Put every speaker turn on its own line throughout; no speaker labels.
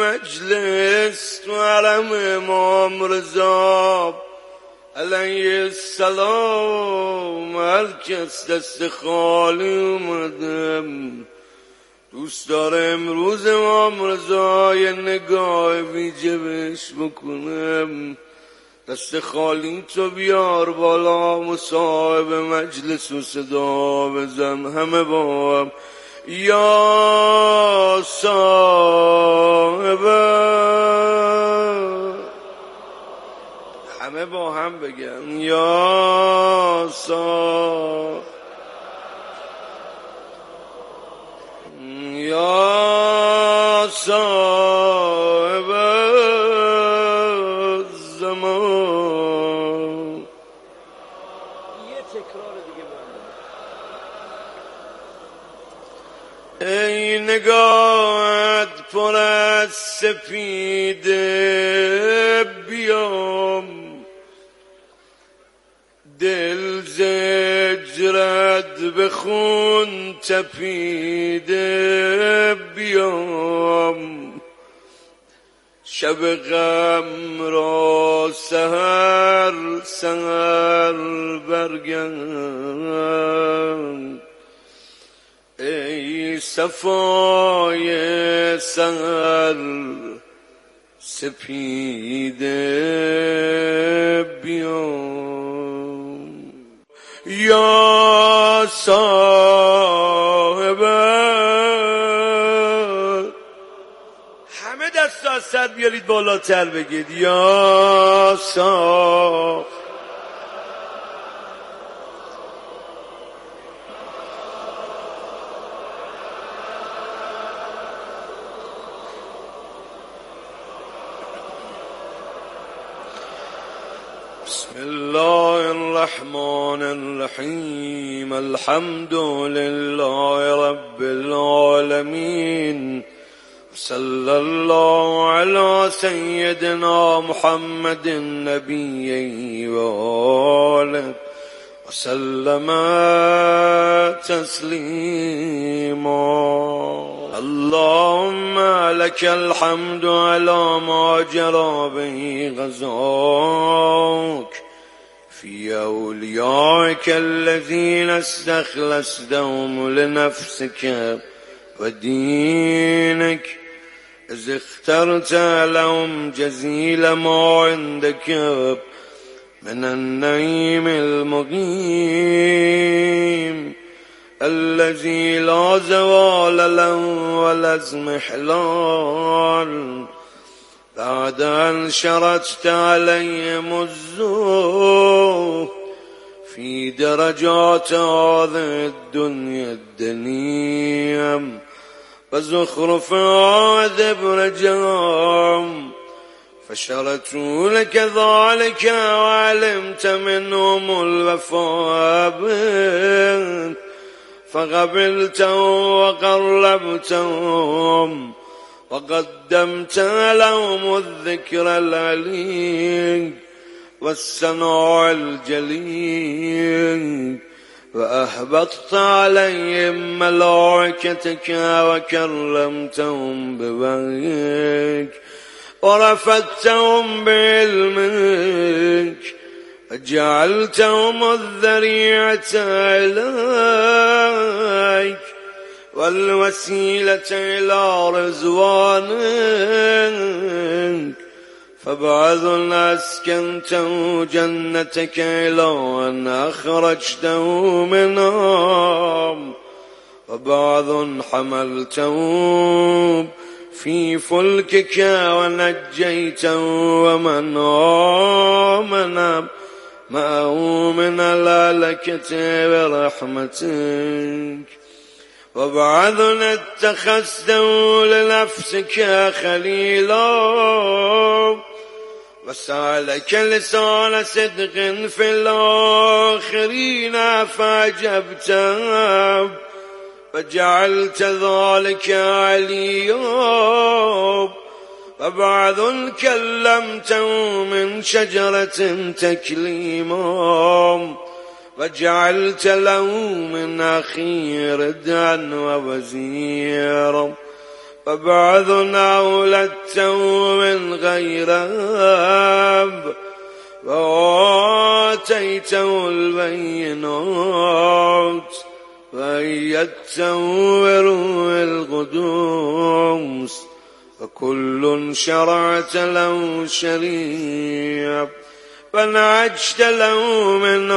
مجلس تو حرم امام رضا علیه السلام هر کس دست خالی اومدم دوست داره امروز امام رضا یه نگاه ویژه بهش بکنم. دست خالی تو بیار بالا، مصاحب مجلس و صدا بزن همه با هم. یا صاحب، همه با هم بگن یا صاحب، یا صاحب زمان.
یه تکرار دیگه
ای نگاهت پر از سپیده بیام، دل زجرت به خون تپیده بیام، شب غم را سحر سحر برگرد. ای صفای سحر سپیده بیام. یا صاحب، همه دست از سر بیارید بالاتر بگید یا صاحب. بسم الله الرحمن الرحیم. الحمد لله رب العالمین. صلی الله علی سیدنا محمد النبی و آله و سلم تسلیما. اللهم لك الحمد على ما جرى به غزاك في أوليائك الذين استخلصتهم لنفسك ودينك، إذ اخترت لهم جزيل ما عندك من النعيم المقيم الذي لا زوال له ولا اضمحلال، بعد أن شرجت عليهم الزهد في درجات هذه الدنيا الدنيم وزخرفها ذبرجهم، فشرتوا لك ذلك وعلمت منهم الوفاء به، فقبلتهم وقربتهم وقدمت لهم الذكر العلي والثناء الجليل، وأهبطت عليهم ملائكتك وكرمتهم بوحيك ورفدتهم بعلمك وجعلتهم الذريعة إليك والوسيلة إلى رضوانك، فبعض أسكنته جنتك إلى أن أخرجته منها، وبعض حملته في فلكك ونجيته ومن آمن معه من الهلكة برحمتك، وبعض اتخذته لنفسك خليلا وسألك لسان صدق في الآخرين فأجبته وجعلت ذلك عليا، وبعض كلمته من شجرة تكليما وجعلت له من أخي ردا ووزيرا، فبعثنا ولدته من غير أب وآتيته البينات وأيدته بروح القدوس وكل شرعت له شريعة فنعجت له من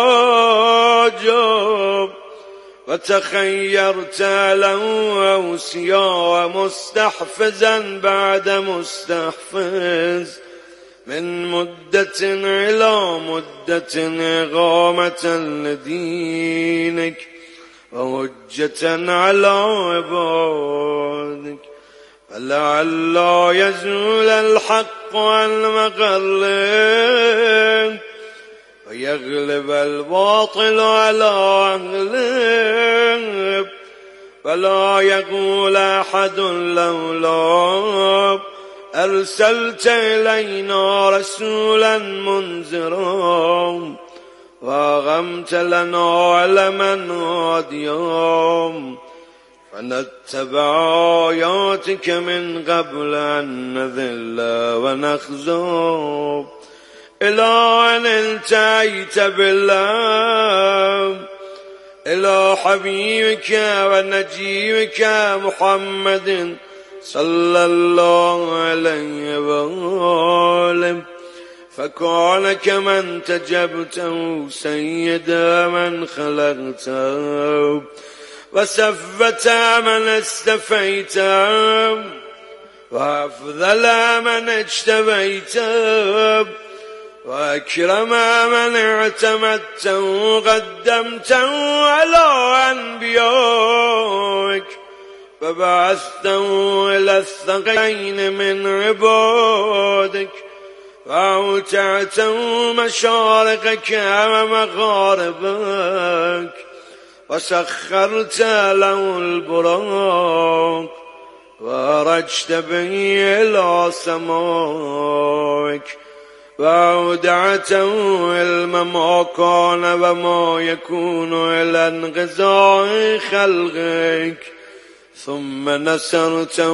عجب وتخيرت له أوصياء مستحفزا بعد مستحفز من مدة إلى مدة إقامة لدينك وحجة على عبادك فلعل يزول الحق عن مقره ويغلب الباطل على أهله فلا يقول أحد لولا أرسلت إلينا رسولا منذرا وأقمت لنا علما هاديا فنتبع آياتك من قبل أن نذل ونخزى إلى أن انتهيت بالله إلى حبيبك ونجيبك محمد صلى الله عليه وآله فكان كمن تجبته سيد من خلقته وسفت من استفيته وأفضل من اجتبيته وأكرم من اعتمدته وقدمته على أنبيائك فبعثته إلى الثقلين من عبادك وأوتعته مشارقك ومغاربك وسخرت له البراق وأرجت به إلى سمائك وأودعته علم ما كان وما يكون إلى انقضاء خلقك ثم نسرته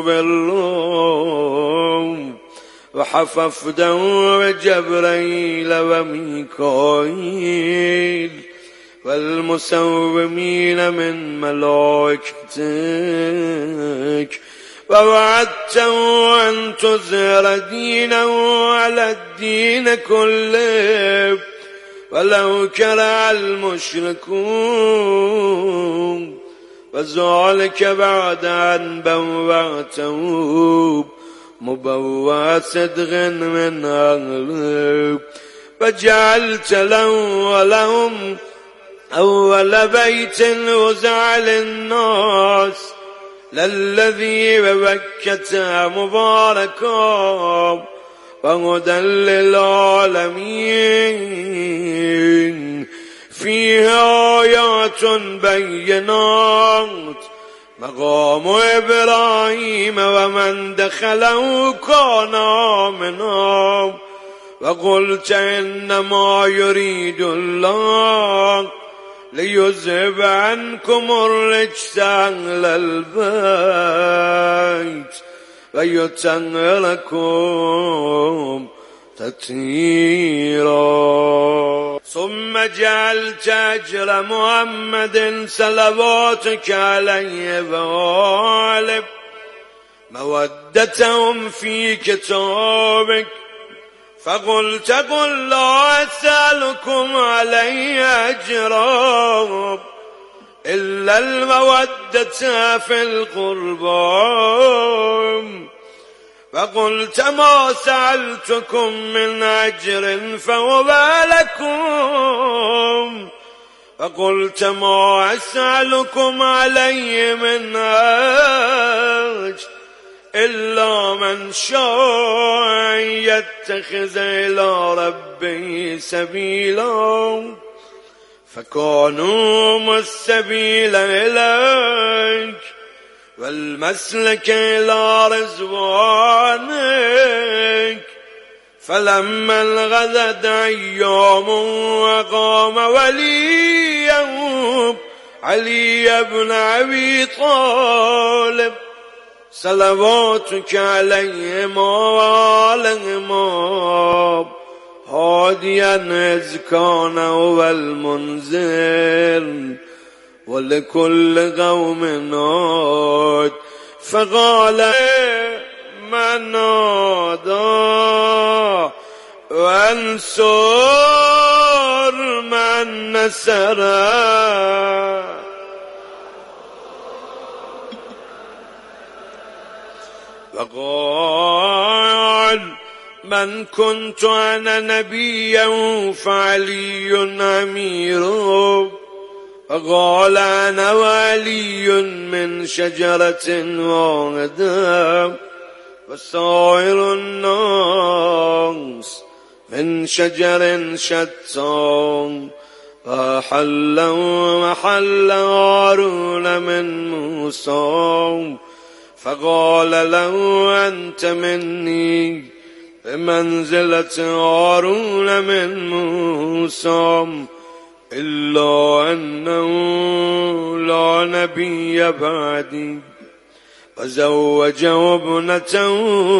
بالروم وحففته بجبريل وميكائيل والمسومين من ملائكتك ووعدته أن تظهر دينه على الدين كله ولو كره المشركون وذلك بعد أن بوأته مبوأ صدق من أهله فجعلت له ولهم أول بيت وزع للناس للذي ببكة مباركا وهدى للعالمين فيها آيات بينات مقام إبراهيم ومن دخله كان آمنا وقلت إنما يريد الله ليذهب عنكم الرجس أهل البيت ويطهركم تطهيرا ثم جعلت أجر محمد صلواتك عليه وآله مودتهم في كتابك فقلت قل لا أسألكم عليه أجرا إلا المودة في القربى فقلت ما سألتكم من أجر فهو لكم فقلت ما أسألكم عليه من أجر إلا من شاء يتخذ إلى ربه سبيلا فكانوا السبيل إليك والمسلك إلى رضوانك فلما انغذت أيام وقام وليا علي بن أبي طالب صلواتك عليهم وآلهم هاديا إذ كان هو المنذر ولكل قوم هاد فقال من نادى وانصر من نصر وقال من كنت أنا نبيا فعلي أميره فقال أنا ولي من شجرة واحدة وسائر الناس من شجر شتى فحلوا محل هارون من موسى فقال له أنت مني بمنزلة هارون من موسى إلا أنه لا نبي بعدي وزوجه ابنته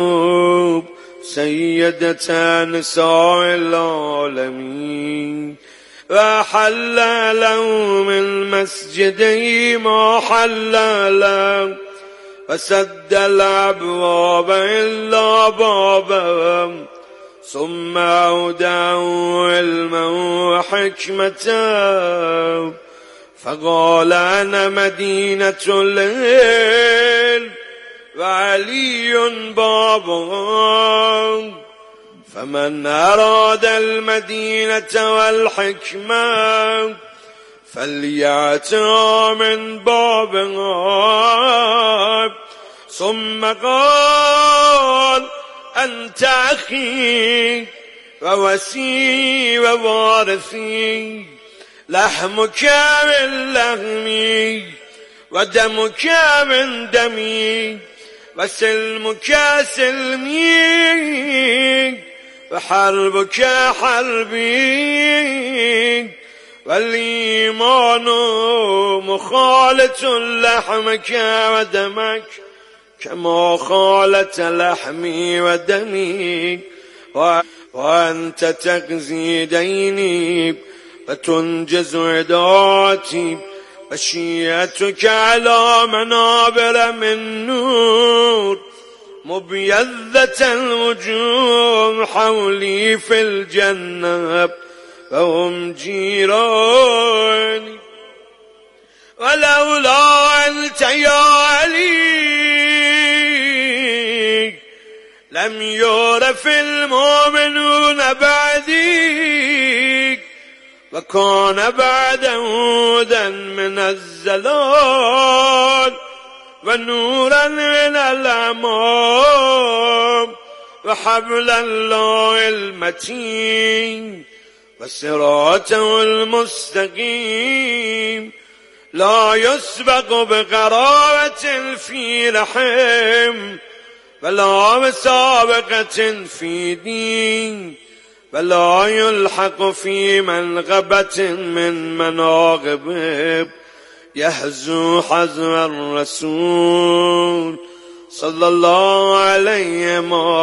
سيدة نساء العالمين وحل له من مسجده ما حل له فسد الأبواب إلا بابا ثم أودعه علما وحكمة فقال أنا مدينة العلم وعلي بابها فمن أراد المدينة والحكمة فليأتها من بابها ثم قال أنت أخي ووسي ووارثي لحمك من لحمي ودمك من دمي وسلمك سلمي وحربك حربي والإيمان مخالط لحمك ودمك كما خالت لحمي ودمي وأنت تقضي ديني وتنجز عداتي وشيعتك على منابر من نور مبيضة الوجوه حولي في الجنة وهم جيراني ولولا أنت يا علي لم يعرف المؤمنون بعدي وكان بعد هدى من الزلال ونورا من الأمام وحبل الله المتين وصراطه المستقيم لا يسبق بقرابة في رحم ولا مسابقة في دين ولا يلحق في منغبة من مناغبه يهزو حزو الرسول صلى الله عليه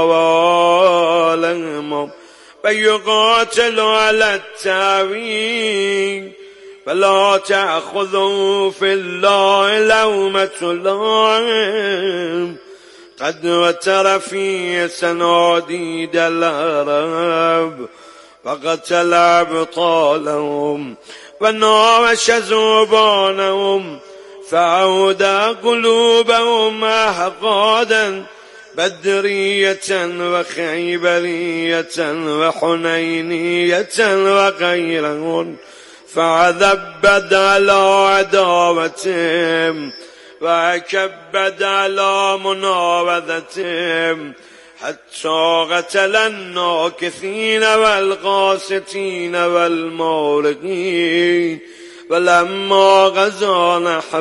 وآله ويقاتل على التأويل فلا تأخذوا في الله لومة لائم قد وتر في سناديد العرب وقتل أبطالهم وناوش زبانهم فأودى قلوبهم أحقادا بدرية وخيبرية وحنينية وغيرهن فعذبت على عداوتهم وكبد على مناوذتهم حتى قتل الناكثين والقاسطين والمورقين ولما غزا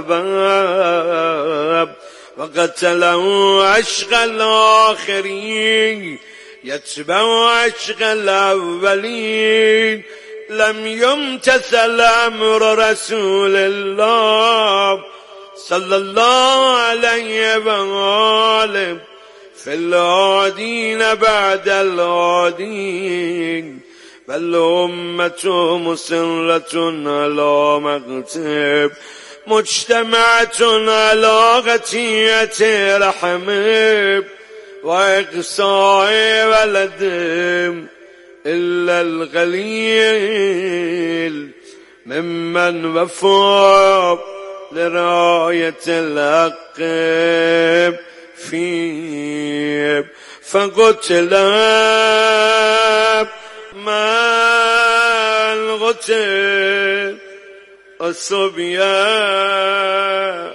نحباب وقتله عشق الآخرين يتبع عشق الأولين لم يمتثل أمر رسول الله صلى الله عليه وآله في الهادين بعد الهادين، فالأمة مسرة على مكتب مجتمعة على غتية رحم وإقصاء ولد، إلا القليل ممن وفى لراية الحق فيه، فقتل من قتل الصبيان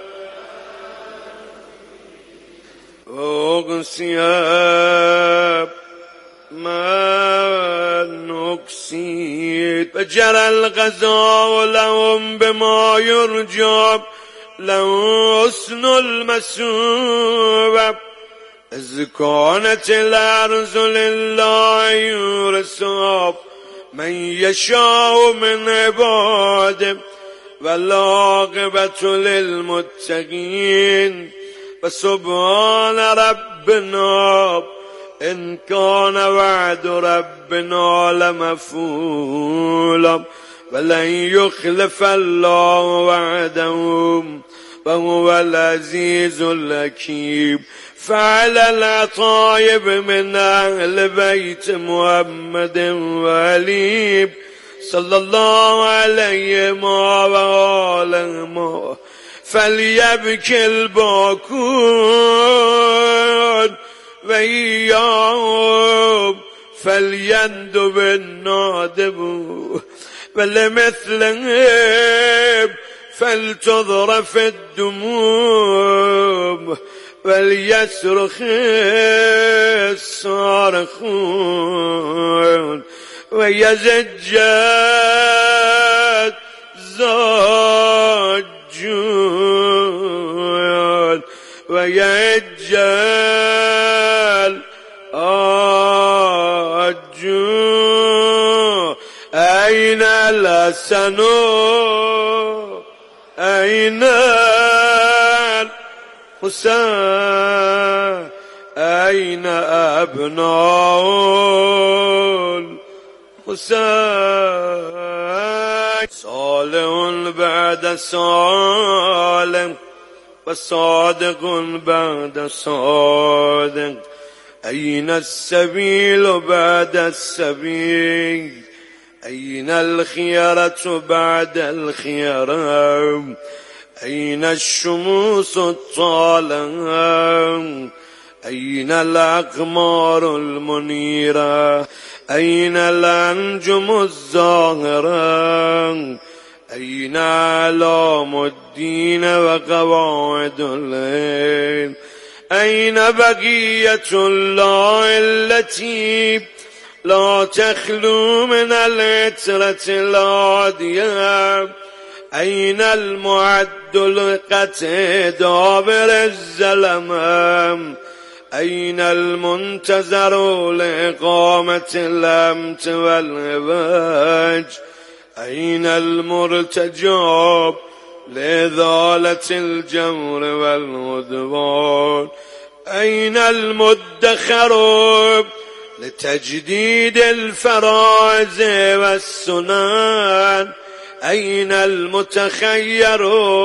وأغسياب من أكسيد، فجرى الغزاء لهم بما يرجى له حسن المثوبة، إذ كانت الأرض لله يورثها من يشاء من عباده، والعاقبة للمتقين، فسبحان ربنا إن كان وعد ربنا لمفعولا، ولن يخلف الله وعدهم وهو العزيز الحكيم. فعلى العطايب من أهل بيت محمد وعلي صلى الله عليه وآله فليبكي الباكون، وإياهم فليندب النادب، ولمثلهم فلتضرف الدموم، وليصرخ الصارخون، ويزج الزاجون، ويهج الآجون. أين الحسن أين الحسين أين أبناء الحسين؟ صالح بعد صالح وصادق بعد صادق، أين السبيل بعد السبيل؟ أين الخيرة بعد الخيرة؟ أين الشموس الطالعة؟ أين الأقمار المنيرة؟ أين الأنجم الزاهرة؟ أين أعلام الدين وقواعد الليل؟ أين بقية الله التي لا تخلو من العترة العادية؟ أين المعد لقطع دابر الزلمام؟ أين المنتظر لإقامة الأمت والعواج؟ أين المرتجب لإزالة الجور والعدوان؟ أين المدخر لتجديد الفرائض والسنن؟ أين المتخير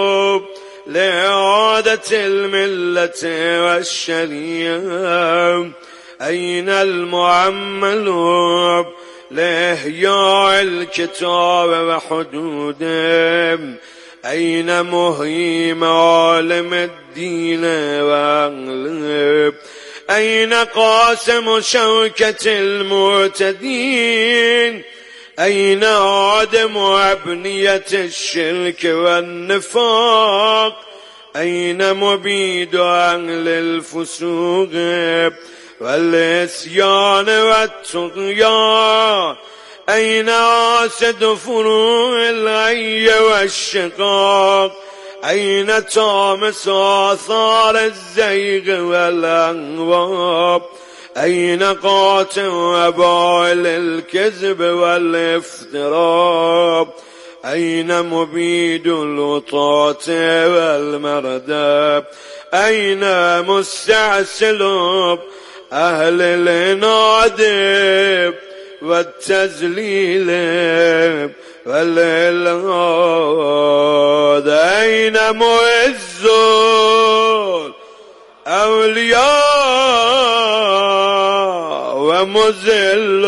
لإعادة الملة والشريعة؟ أين المعمل لإحياء الكتاب وحدوده؟ أين مهي معالم الدين وأهله؟ أين قاسم شوكة المعتدين؟ أين عدم أبنية الشرك والنفاق؟ أين مبيد أهل الفسوق والعصيان والطغيان؟ أين عاسد فروع العي والشقاق؟ أين طامس آثار الزيغ والأهواء؟ أين قاطع وبائل الكذب والافتراء؟ أين مبيد الوطاة والمردى أين مستعسل أهل العناد والتذليل والإلغاد أين معز الأولياء ومذل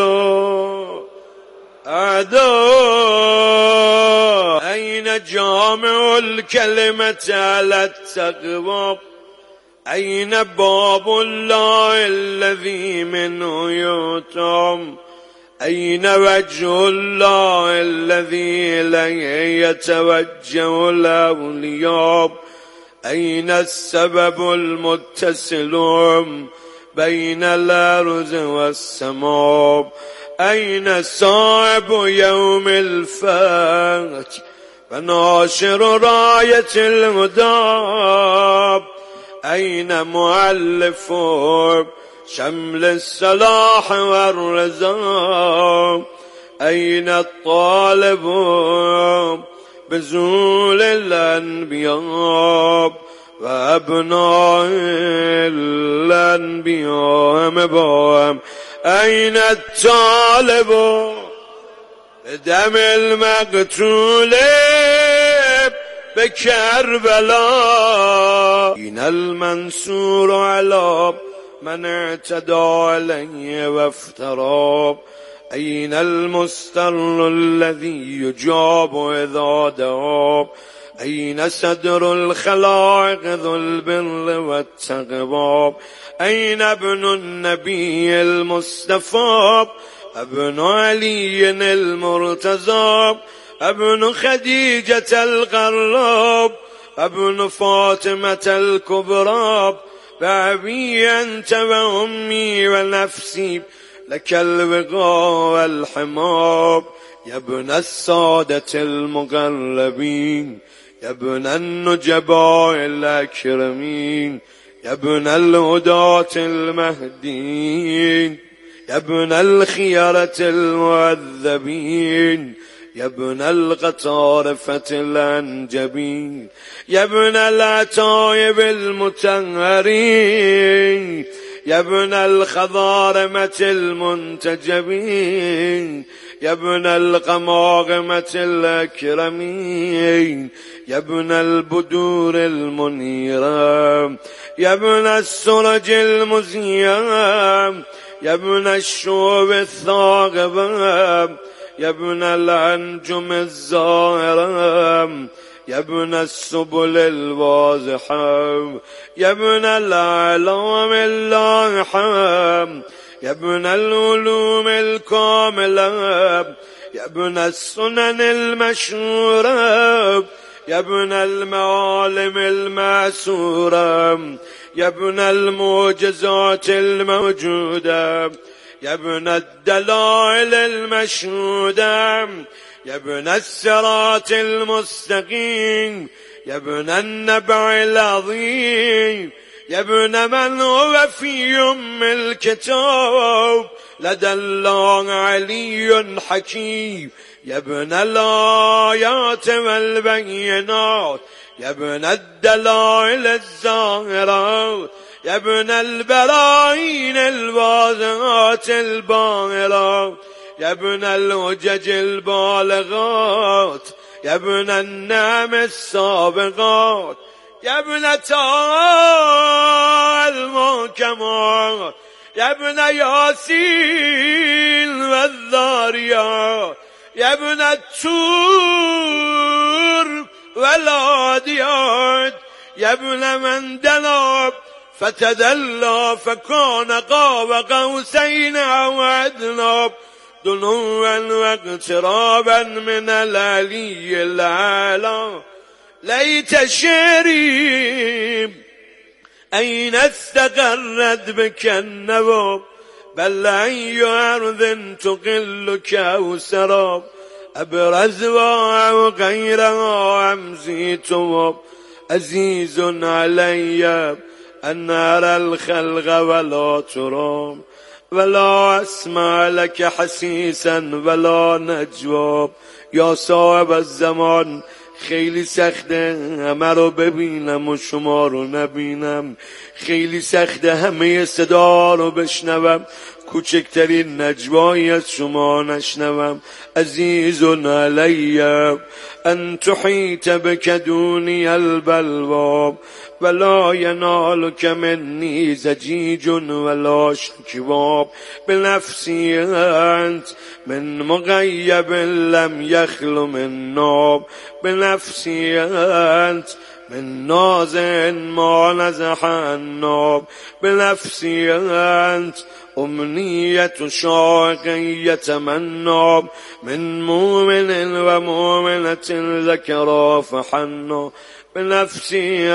أعداء أين جامع الكلمة على التقوى أين باب الله الذي منه يؤتم أين وجه الله الذي إليه يتوجه الأولياء أين السبب المتصل بين الأرض والسماء أين صاحب يوم الفتح وناشر راية الهدى أين مؤلف شمل الصلاح والرضا أين الطالب بزول الأنبياء وأبناء الأنبياء مبام أين الطالب دم المقتول بكربلاء أين المنصور على من اعتدى عليه وافترى أين المستر الذي يجاب إذا دعا أين صدر الخلائق ذو البر والتقوى أين ابن النبي المصطفى ابن علي المرتضى ابن خديجة القراب ابن فاطمة الكبرى بأبي أنت وأمي ونفسي لك الوقاء والحماب يا ابن السادة المقربين يا ابن النجباء الأكرمين يا ابن الهداة المهديين يا ابن الخيرة المعذبين يا ابن القطارفة الأنجبين يا ابن العتائب المتنهرين يا ابن الخضارمة المنتجبين يا ابن القماغمة الأكرمين يا ابن البدور المنيرة يا ابن السرج المزيام يا ابن الشوب الثاقبة يا ابن الأنجم الزاهرة يا ابن السبل الواضحة يا ابن الأعلام اللاحة يا ابن العلوم الكاملة يا ابن السنن المشهورة يا ابن المعالم المأسورة يا ابن المعجزات الموجودة يا ابن الدلائل المشهودة يا ابن الصراط المستقيم يا ابن النبع العظيم يا ابن من هو في أم الكتاب لدى الله علي حكيم يا ابن الآيات والبينات يا ابن الدلائل الظاهرات يا ابن البراهين الواضحات الباهرات يا ابن الحجج البالغات يا ابن النعم السابقات يا ابن طه المحكمات يا ابن ياسين والذاريات يا ابن الطور والعاديات يا ابن من دنا فتدلى فكان قاب قوسين أو أدنى دنوا واقترابا من العلي الأعلى ليت شعري أين استقرت بك النوى بل أي أرض تقلك وسراب أبرزها وغيرها أمزيتها عزيز علي أن أرى الخلق ولا ترام ولا اسمع لك حسیسا ولا نجوا. یا صاحب الزمان خیلی سخته همه رو ببینم و شما رو نبینم، خیلی سخته همه صدا رو بشنوم، کوچکترین نجوایی از شما نشنوم. عزیز علی ان تحیط بک دونی البلوا ولا ینالک منی زجیج ولا شکواب. بنفسی انت من مغیب لم یخل من ناب. بنفسی انت من نازع ما نزح الناب. بنفسی انت امنیت شاق یتمنا من مؤمن و مؤمنة ذکرا فحنا. بنفسی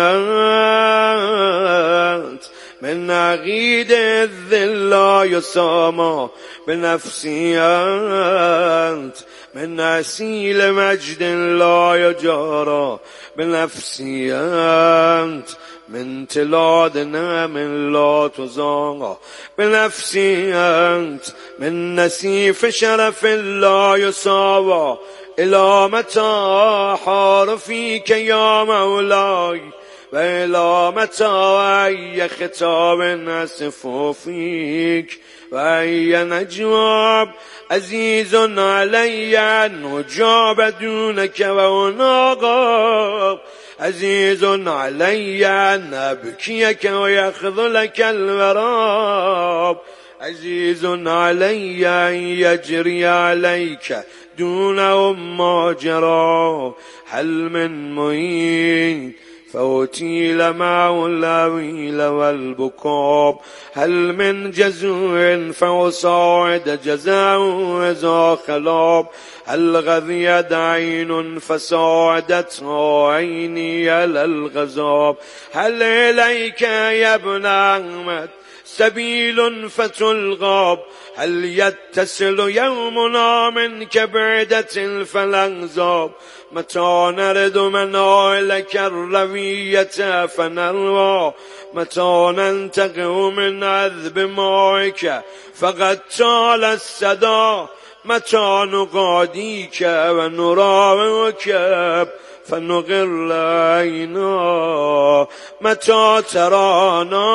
انت من عقید الذل لا یساما. بنفسی انت من عسیل مجد لا یجارا. بنفسی انت من تلاد نعم لا تزاغا. بنفسی انت من نسیف شرف لا یساوا. الى متى حار فيك يا مولاي وإلى متى أي خطاب أسف فيك وأي نجواب. عزيز علي أن أجاب دونك وأناغب. عزيز علي أن أبكيك ويخذلك الوراب. عزيز علي أن يجري عليك دون ما جرى. هل من معين فأتيل معه الأويل والبكاب. هل من جزوع فأصاعد جزاء إذا خلاب. هل غذيت عين فساعدتها عيني على الغزاب. هل إليك يا ابن أحمد سبيل فتلغاب. هل يتصل يومنا منك بعدة فالأنزاب. متى نرد منائلك الروية فنروى. متى ننتقم من عذب مائك فقد طال السدى. متى نقاديك ونراوك فنغر عينا. متى ترانا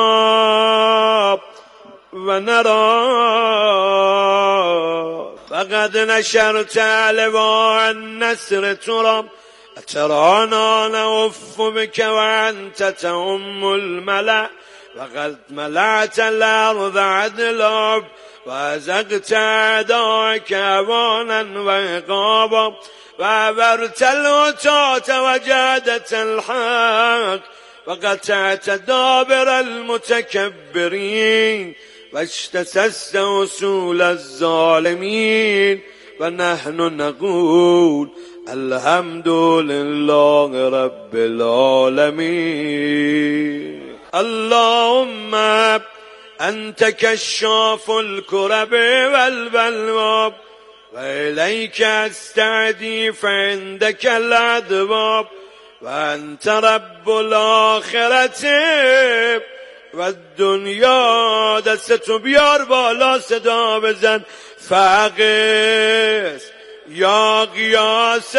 ونرى فقد نشرت لواء النسر ترى. أترانا نوف بك وأنت تؤم الملأ وقد ملأت الأرض عدلا وأزغت أعداءك أوانا وعقابا وعبرت الوتاة وجادت الحق وقطعت دابر المتكبرين واجتسست وصول الظالمين. ونحن نقول الحمد لله رب العالمين. اللهم أنت كشاف الكرب والبلوى وإليك أستعدي فعندك الأدواب. وأنت رب الآخرة والدنيا. دستو بیار بالا صدا بزن. فقس یا قیاس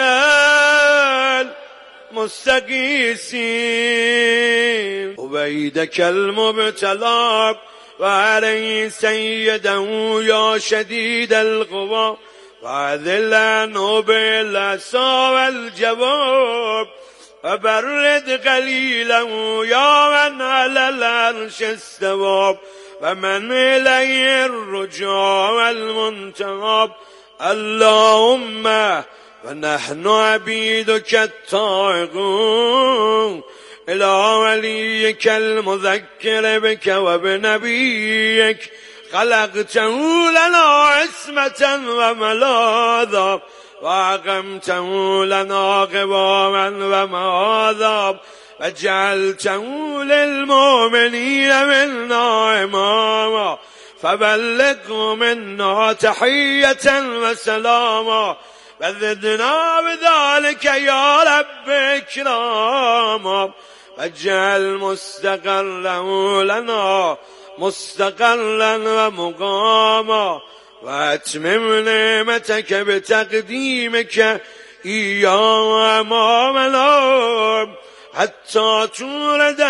المستغیثین. عبیدک المبتلا وعليه سيده يا شديد القوى وعذل عنه بالعصا والجواب وبرد قليلا يا من على العرش استوى ومن إليه الرجوع والمنتهى. اللهم ونحن عبيدك الطائعون إلى وليك المذكر بك وبنبيك خلقته لنا عصمة وملاذا وأقمته لنا قواما ومآذا وجعلته للمؤمنين منا إماما فبلغه منا تحية وسلاما وزدنا بذلك يا رب إكراما واجعل مستقره لنا مستقلا و مقاما و اتمم نعمتك بتقدیمك ایام ما حتی تولد